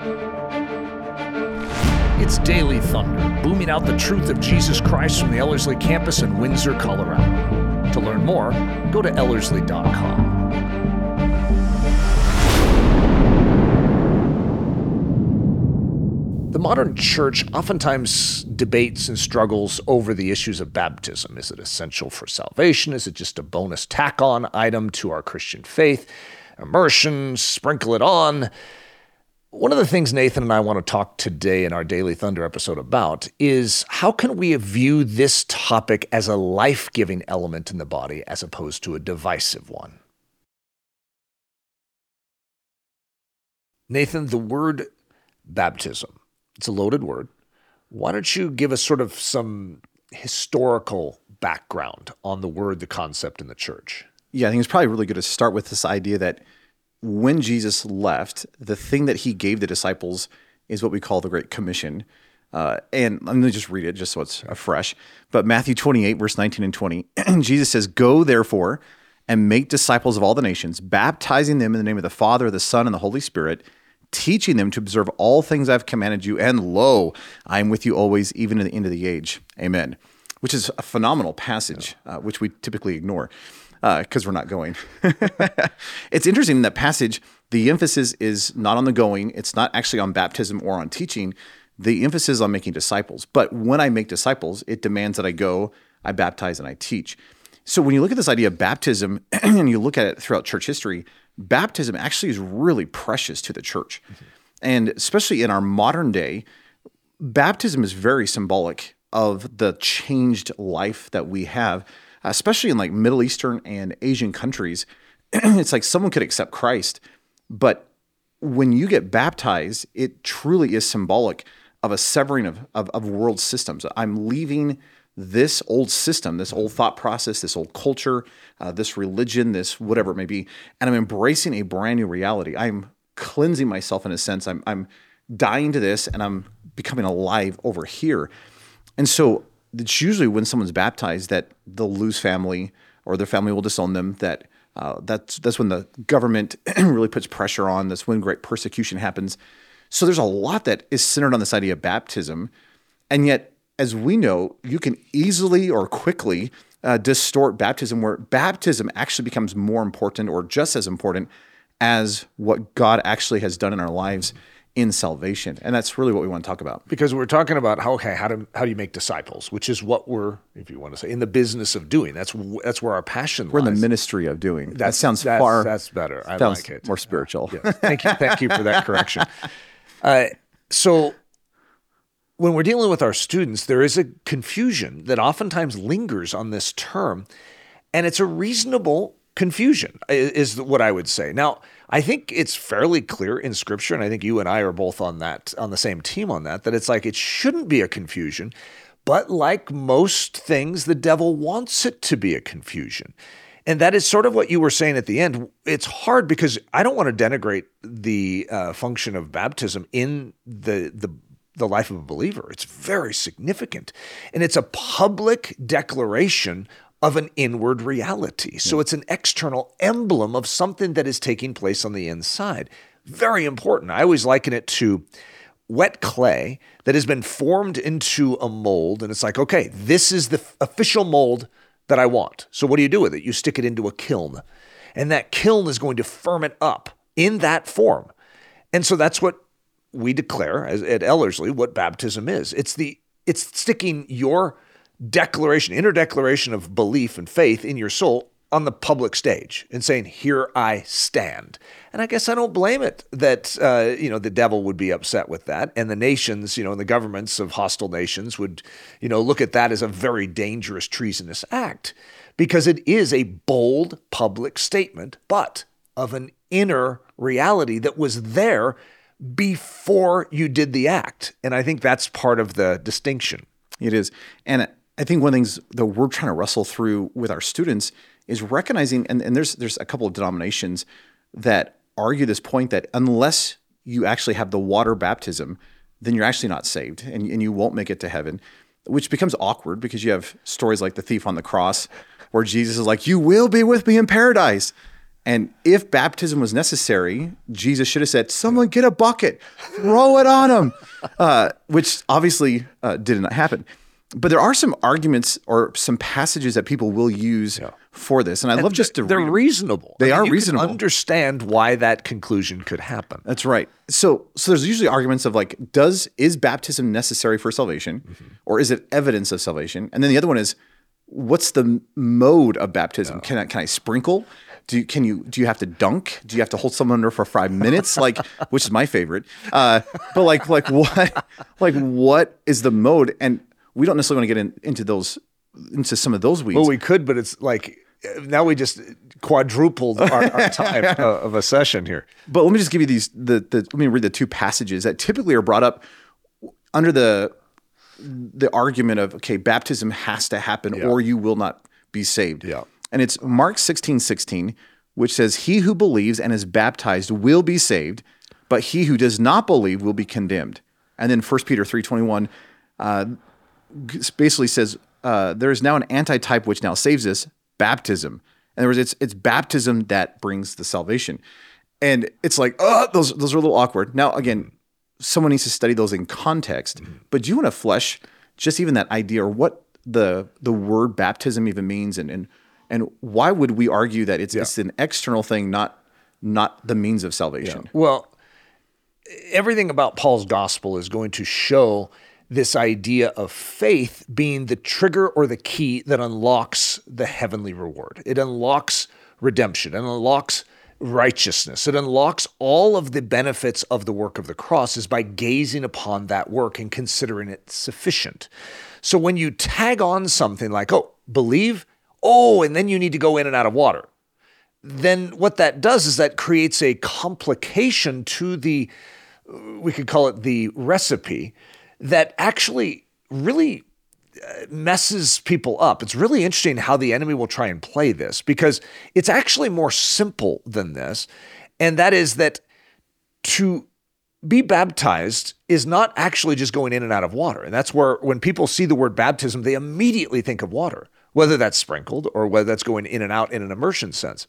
It's Daily Thunder, booming out the truth of Jesus Christ from the Ellerslie campus in Windsor, Colorado. To learn more, go to Ellerslie.com. The modern church oftentimes debates and struggles over the issues of baptism. Is it essential for salvation? Is it just a bonus tack-on item to our Christian faith? Immersion, sprinkle it on. One of the things Nathan and I want to talk today in our Daily Thunder episode about is how can we view this topic as a life-giving element in the body as opposed to a divisive one? Nathan, the word baptism, it's a loaded word. Why don't you give us sort of some historical background on the word, the concept in the church? Yeah, I think it's probably really good to start with this idea that when Jesus left, the thing that he gave the disciples is what we call the Great Commission. And let me just read it just so it's fresh. But Matthew 28, verse 19 and 20, Jesus says, "Go therefore and make disciples of all the nations, baptizing them in the name of the Father, the Son, and the Holy Spirit, teaching them to observe all things I've commanded you. And lo, I am with you always, even to the end of the age. Amen." Which is a phenomenal passage, which we typically ignore. Because we're not going. It's interesting in that passage, the emphasis is not on the going. It's not actually on baptism or on teaching. The emphasis is on making disciples. But when I make disciples, it demands that I go, I baptize, and I teach. So when you look at this idea of baptism and you look at it throughout church history, baptism actually is really precious to the church. Mm-hmm. And especially in our modern day, baptism is very symbolic of the changed life that we have, especially in like Middle Eastern and Asian countries. It's like someone could accept Christ, but when you get baptized, it truly is symbolic of a severing of world systems. I'm leaving this old system, this old thought process, this old culture, this religion, this whatever it may be, and I'm embracing a brand new reality. I'm cleansing myself in a sense. I'm dying to this, and I'm becoming alive over here. And so it's usually when someone's baptized that they'll lose family or their family will disown them, that's when the government really puts pressure on. That's when great persecution happens. So there's a lot that is centered on this idea of baptism. And yet, as we know, you can easily or quickly distort baptism, where baptism actually becomes more important or just as important as what God actually has done in our lives in salvation. And that's really what we want to talk about. Because we're talking about how do you make disciples, which is what we're, if you want to say, in the business of doing. That's where our passion lies. We're in the ministry of doing. That sounds that's better. I like it. More spiritual. Yeah. Thank you for that correction. So when we're dealing with our students, there is a confusion that oftentimes lingers on this term, and it's a reasonable confusion is what I would say. Now, I think it's fairly clear in Scripture, and I think you and I are both on the same team on that it's like it shouldn't be a confusion, but like most things, the devil wants it to be a confusion. And that is sort of what you were saying at the end. It's hard because I don't want to denigrate the function of baptism in the life of a believer. It's very significant, and it's a public declaration of an inward reality. So it's an external emblem of something that is taking place on the inside. Very important. I always liken it to wet clay that has been formed into a mold, and it's like, okay, this is the official mold that I want. So what do you do with it? You stick it into a kiln, and that kiln is going to firm it up in that form. And so that's what we declare at Ellerslie what baptism is. It's sticking your inner declaration of belief and faith in your soul on the public stage and saying, here I stand. And I guess I don't blame it that, the devil would be upset with that. And the nations, and the governments of hostile nations would, look at that as a very dangerous, treasonous act, because it is a bold public statement, but of an inner reality that was there before you did the act. And I think that's part of the distinction. It is. And I think one of the things that we're trying to wrestle through with our students is recognizing, and there's a couple of denominations that argue this point that unless you actually have the water baptism, then you're actually not saved and you won't make it to heaven, which becomes awkward because you have stories like the thief on the cross where Jesus is like, you will be with me in paradise. And if baptism was necessary, Jesus should have said, someone get a bucket, throw it on him, which obviously did not happen. But there are some arguments or some passages that people will use for this. And I'd love just to They're read them. reasonable. They are you reasonable. Can understand why that conclusion could happen. That's right. So there's usually arguments of like, is baptism necessary for salvation, or is it evidence of salvation? And then the other one is, what's the mode of baptism? Can I sprinkle? Do you have to dunk? Do you have to hold someone under for 5 minutes? Like, which is my favorite. But like what is the mode? And we don't necessarily want to get into some of those weeds. Well, we could, but it's like now we just quadrupled our time of a session here. But let me just give you let me read the two passages that typically are brought up under the argument of, okay, baptism has to happen or you will not be saved. Yeah. And it's Mark 16:16, which says, he who believes and is baptized will be saved, but he who does not believe will be condemned. And then 1 Peter 3:21 basically says, there is now an antitype which now saves us, baptism. In other words, it's baptism that brings the salvation. And it's like, those are a little awkward. Now, again, someone needs to study those in context. But do you want to flesh just even that idea, or what the word baptism even means, and why would we argue that it's an external thing, not the means of salvation? Yeah. Well, everything about Paul's gospel is going to show this idea of faith being the trigger or the key that unlocks the heavenly reward. It unlocks redemption. It unlocks righteousness. It unlocks all of the benefits of the work of the cross is by gazing upon that work and considering it sufficient. So when you tag on something like, believe, and then you need to go in and out of water, then what that does is that creates a complication to we could call it the recipe, that actually really messes people up. It's really interesting how the enemy will try and play this, because it's actually more simple than this. And that is that to be baptized is not actually just going in and out of water. And that's where when people see the word baptism, they immediately think of water, whether that's sprinkled or whether that's going in and out in an immersion sense.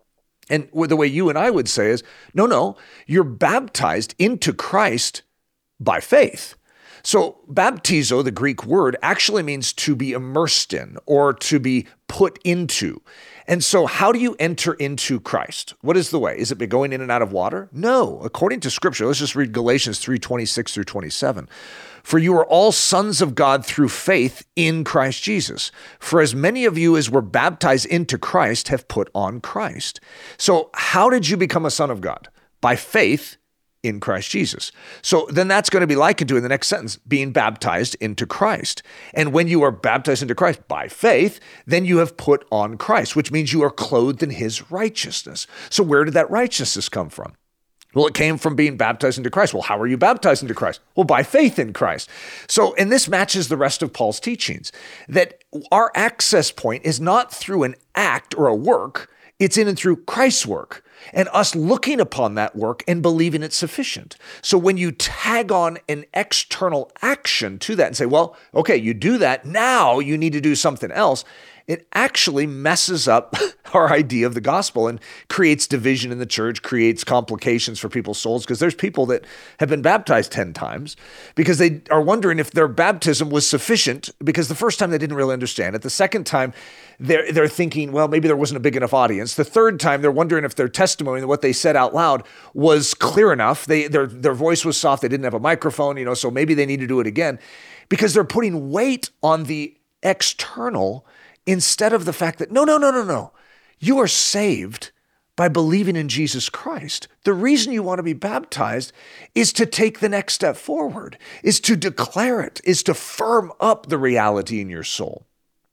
And the way you and I would say is, no, you're baptized into Christ by faith. So baptizo, the Greek word, actually means to be immersed in or to be put into. And so how do you enter into Christ? What is the way? Is it by going in and out of water? No. According to Scripture, let's just read Galatians 3:26 through 27. For you are all sons of God through faith in Christ Jesus. For as many of you as were baptized into Christ have put on Christ. So how did you become a son of God? By faith in Christ Jesus. So then that's going to be likened to, in the next sentence, being baptized into Christ. And when you are baptized into Christ by faith, then you have put on Christ, which means you are clothed in his righteousness. So where did that righteousness come from? Well, it came from being baptized into Christ. Well, how are you baptized into Christ? Well, by faith in Christ. So, and this matches the rest of Paul's teachings, that our access point is not through an act or a work, it's in and through Christ's work and us looking upon that work and believing it's sufficient. So when you tag on an external action to that and say, well, okay, you do that, now you need to do something else, it actually messes up our idea of the gospel and creates division in the church, creates complications for people's souls, because there's people that have been baptized 10 times because they are wondering if their baptism was sufficient, because the first time they didn't really understand it. The second time they're thinking, well, maybe there wasn't a big enough audience. The third time they're wondering if their testimony, what they said out loud, was clear enough. Their voice was soft. They didn't have a microphone, so maybe they need to do it again, because they're putting weight on the external instead of the fact that, no. You are saved by believing in Jesus Christ. The reason you want to be baptized is to take the next step forward, is to declare it, is to firm up the reality in your soul.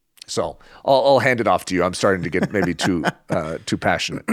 So I'll hand it off to you. I'm starting to get maybe too passionate.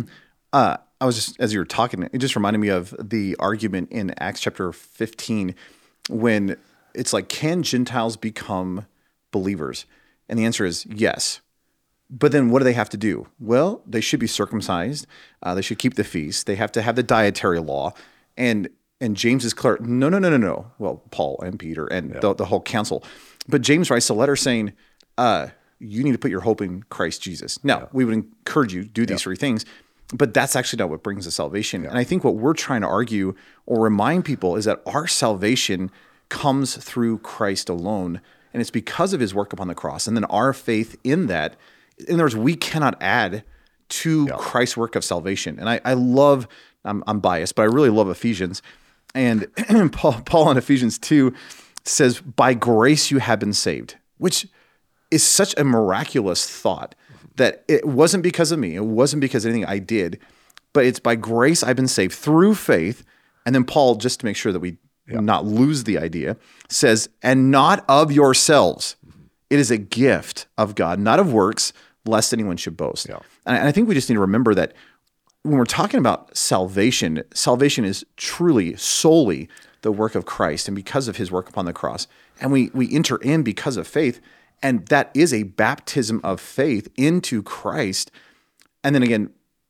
I was just, as you were talking, it just reminded me of the argument in Acts chapter 15 when it's like, can Gentiles become believers? And the answer is yes. But then what do they have to do? Well, they should be circumcised. They should keep the feast. They have to have the dietary law. And James is clear, no. Well, Paul and Peter and the whole council. But James writes a letter saying, you need to put your hope in Christ Jesus. Now, we would encourage you to do these three things. But that's actually not what brings us salvation. And I think what we're trying to argue or remind people is that our salvation comes through Christ alone. And it's because of his work upon the cross. And then our faith in that, in other words, we cannot add to Christ's work of salvation. And I love, I'm biased, but I really love Ephesians. And Paul in Ephesians 2 says, by grace you have been saved, which is such a miraculous thought that it wasn't because of me. It wasn't because of anything I did, but it's by grace I've been saved through faith. And then Paul, just to make sure that we not lose the idea, says, and not of yourselves. It is a gift of God, not of works, lest anyone should boast. Yeah. And I think we just need to remember that when we're talking about salvation, salvation is truly solely the work of Christ and because of his work upon the cross. And we enter in because of faith. And that is a baptism of faith into Christ. And then again,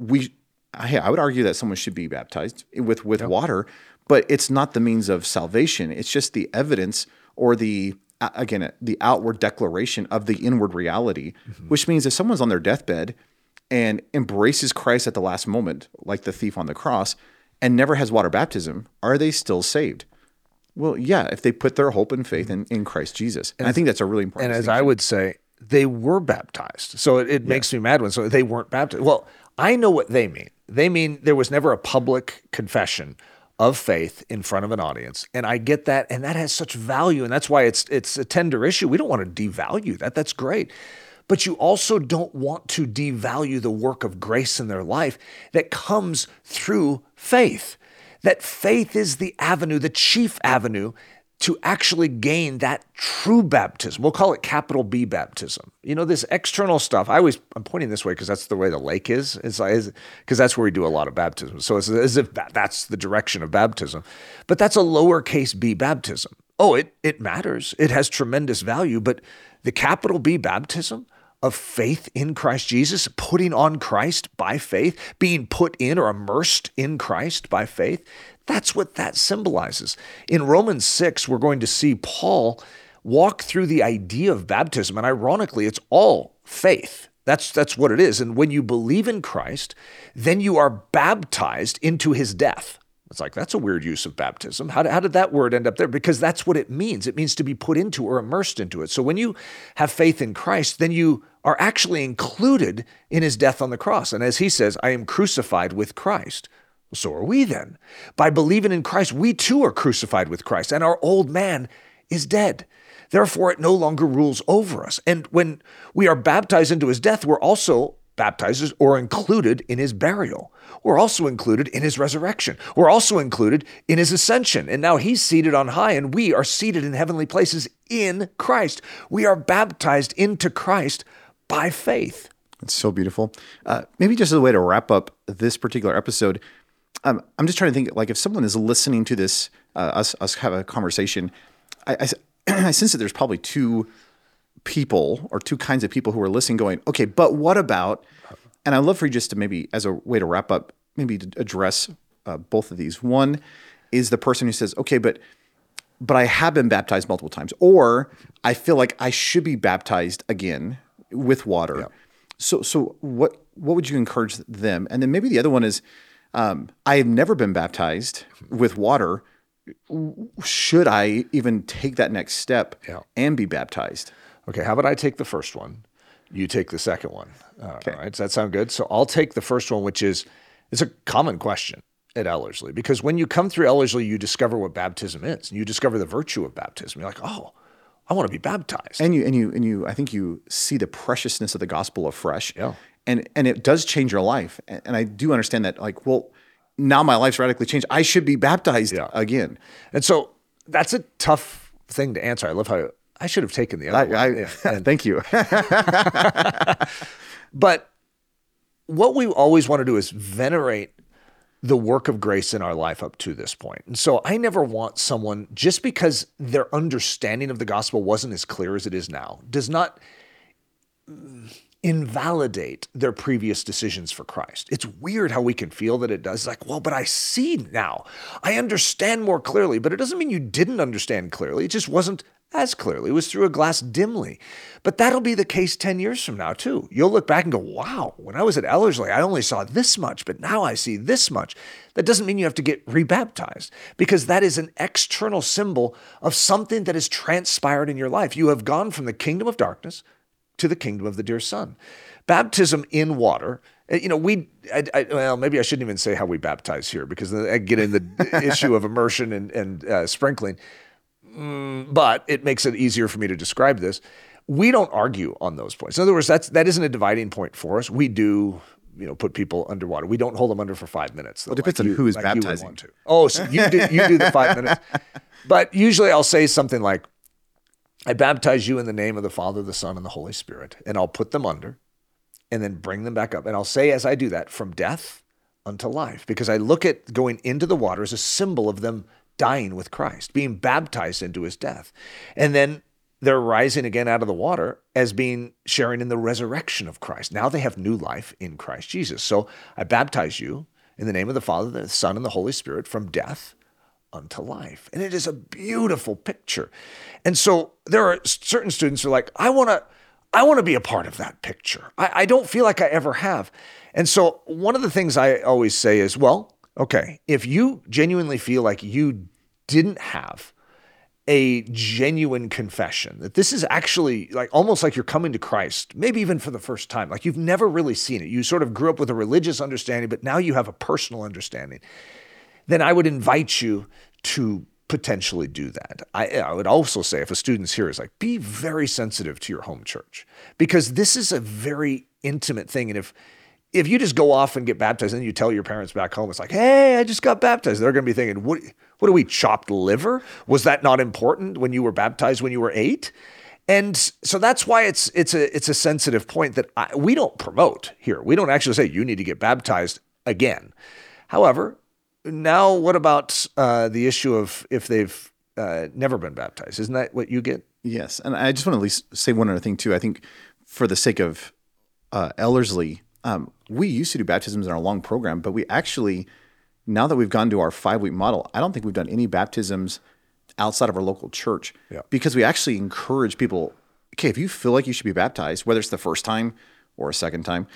I would argue that someone should be baptized with water, but it's not the means of salvation. It's just the evidence or the outward declaration of the inward reality, which means if someone's on their deathbed and embraces Christ at the last moment, like the thief on the cross, and never has water baptism, are they still saved? Well, yeah, if they put their hope and faith in Christ Jesus. And I think that's a really important And as I would say, they were baptized. So it makes me mad when they weren't baptized. Well, I know what they mean. They mean there was never a public confession of faith in front of an audience. And I get that. And that has such value. And that's why it's a tender issue. We don't want to devalue that. That's great. But you also don't want to devalue the work of grace in their life that comes through faith. That faith is the avenue, the chief avenue to actually gain that true baptism. We'll call it capital B baptism. You know, this external stuff, I'm pointing this way because that's the way the lake is because that's where we do a lot of baptism. So it's as if that's the direction of baptism. But that's a lowercase b baptism. Oh, it matters. It has tremendous value. But the capital B baptism of faith in Christ Jesus, putting on Christ by faith, being put in or immersed in Christ by faith, that's what that symbolizes. In Romans 6, we're going to see Paul walk through the idea of baptism. And ironically, it's all faith. That's what it is. And when you believe in Christ, then you are baptized into his death. It's like, that's a weird use of baptism. How did that word end up there? Because that's what it means. It means to be put into or immersed into it. So when you have faith in Christ, then you are actually included in his death on the cross. And as he says, I am crucified with Christ. So are we then. By believing in Christ, we too are crucified with Christ, and our old man is dead. Therefore, it no longer rules over us. And when we are baptized into his death, we're also baptized or included in his burial. We're also included in his resurrection. We're also included in his ascension. And now he's seated on high, and we are seated in heavenly places in Christ. We are baptized into Christ by faith. It's so beautiful. Maybe just as a way to wrap up this particular episode, I'm just trying to think, like, if someone is listening to this, us have a conversation, I sense that there's probably two people or two kinds of people who are listening going, okay, but what about, and I'd love for you just to maybe, as a way to wrap up, maybe to address both of these. One is the person who says, okay, but I have been baptized multiple times, or I feel like I should be baptized again with water. Yeah. So what would you encourage them? And then maybe the other one is, I have never been baptized with water. Should I even take that next step and be baptized? Okay, how about I take the first one? You take the second one. Okay. All right, does that sound good? So I'll take the first one, which is, it's a common question at Ellerslie, because when you come through Ellerslie, you discover what baptism is. And you discover the virtue of baptism. You're like, oh, I want to be baptized. And you, I think you see the preciousness of the gospel afresh. Yeah. And it does change your life. And I do understand that, like, well, now my life's radically changed. I should be baptized again. And so that's a tough thing to answer. I love how I should have taken the other one. Thank you. But what we always want to do is venerate the work of grace in our life up to this point. And so I never want someone, just because their understanding of the gospel wasn't as clear as it is now, does not invalidate their previous decisions for Christ. It's weird how we can feel that it does. It's like, well, but I see now. I understand more clearly, but it doesn't mean you didn't understand clearly. It just wasn't as clearly. It was through a glass dimly. But that'll be the case 10 years from now, too. You'll look back and go, wow, when I was at Ellerslie, I only saw this much, but now I see this much. That doesn't mean you have to get rebaptized, because that is an external symbol of something that has transpired in your life. You have gone from the kingdom of darkness to the kingdom of the dear Son. Baptism in water, maybe I shouldn't even say how we baptize here, because I get in the issue of immersion and sprinkling. But it makes it easier for me to describe this. We don't argue on those points. In other words, that isn't a dividing point for us. We do, put people underwater. We don't hold them under for 5 minutes. Well, it depends on who is baptizing. Oh, so you do the 5 minutes. But usually I'll say something like, I baptize you in the name of the Father, the Son, and the Holy Spirit, and I'll put them under and then bring them back up. And I'll say as I do that, from death unto life, because I look at going into the water as a symbol of them dying with Christ, being baptized into his death. And then they're rising again out of the water as being sharing in the resurrection of Christ. Now they have new life in Christ Jesus. So I baptize you in the name of the Father, the Son, and the Holy Spirit, from death unto life. And it is a beautiful picture. And so there are certain students who are like, I want to be a part of that picture. I don't feel like I ever have. And so one of the things I always say is, well, okay, if you genuinely feel like you didn't have a genuine confession, that this is actually almost like you're coming to Christ, maybe even for the first time, like you've never really seen it. You sort of grew up with a religious understanding, but now you have a personal understanding. Then I would invite you to potentially do that. I would also say, if a student's here, is like, be very sensitive to your home church, because this is a very intimate thing. And if you just go off and get baptized and you tell your parents back home, it's like, hey, I just got baptized, they're going to be thinking, what are we, chopped liver? Was that not important when you were baptized when you were 8? And so that's why it's a sensitive point that we don't promote here. We don't actually say you need to get baptized again. However, now what about the issue of if they've never been baptized? Isn't that what you get? Yes. And I just want to at least say one other thing too. I think for the sake of Ellerslie, we used to do baptisms in our long program, but we actually, now that we've gone to our 5-week model, I don't think we've done any baptisms outside of our local church, because we actually encourage people, okay, if you feel like you should be baptized, whether it's the first time or a second time,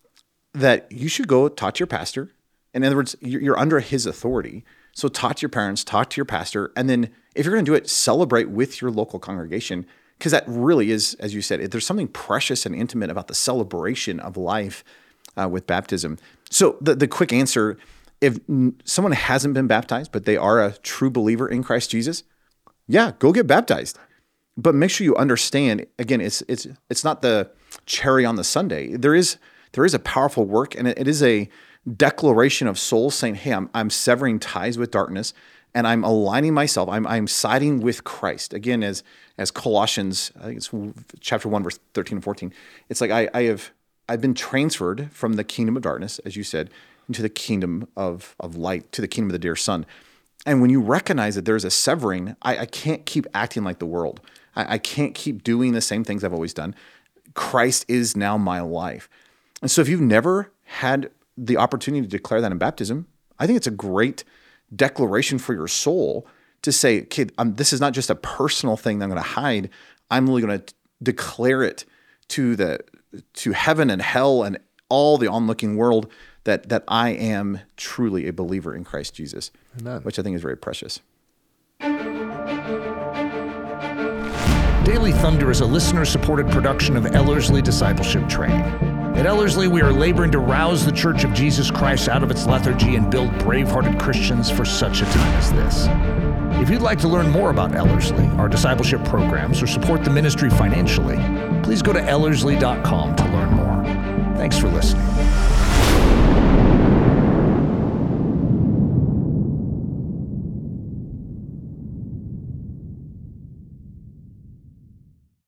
that you should go talk to your pastor. In other words, you're under his authority. So talk to your parents, talk to your pastor, and then if you're going to do it, celebrate with your local congregation, because that really is, as you said, there's something precious and intimate about the celebration of life with baptism. So the quick answer, if someone hasn't been baptized, but they are a true believer in Christ Jesus, yeah, go get baptized. But make sure you understand, again, it's not the cherry on the sundae. There is a powerful work, and it is a declaration of soul saying, hey, I'm severing ties with darkness, and I'm aligning myself. I'm siding with Christ. Again, as Colossians, I think it's chapter 1, verse 13 and 14. It's like I've been transferred from the kingdom of darkness, as you said, into the kingdom of light, to the kingdom of the dear Son. And when you recognize that there's a severing, I can't keep acting like the world. I can't keep doing the same things I've always done. Christ is now my life. And so if you've never had the opportunity to declare that in baptism, I think it's a great declaration for your soul to say, okay, this is not just a personal thing that I'm going to hide. I'm really going to declare it to heaven and hell and all the onlooking world that I am truly a believer in Christ Jesus. Amen. Which I think is very precious. Daily Thunder is a listener-supported production of Ellerslie Discipleship Training. At Ellerslie, we are laboring to rouse the Church of Jesus Christ out of its lethargy and build brave-hearted Christians for such a time as this. If you'd like to learn more about Ellerslie, our discipleship programs, or support the ministry financially, please go to ellerslie.com to learn more. Thanks for listening.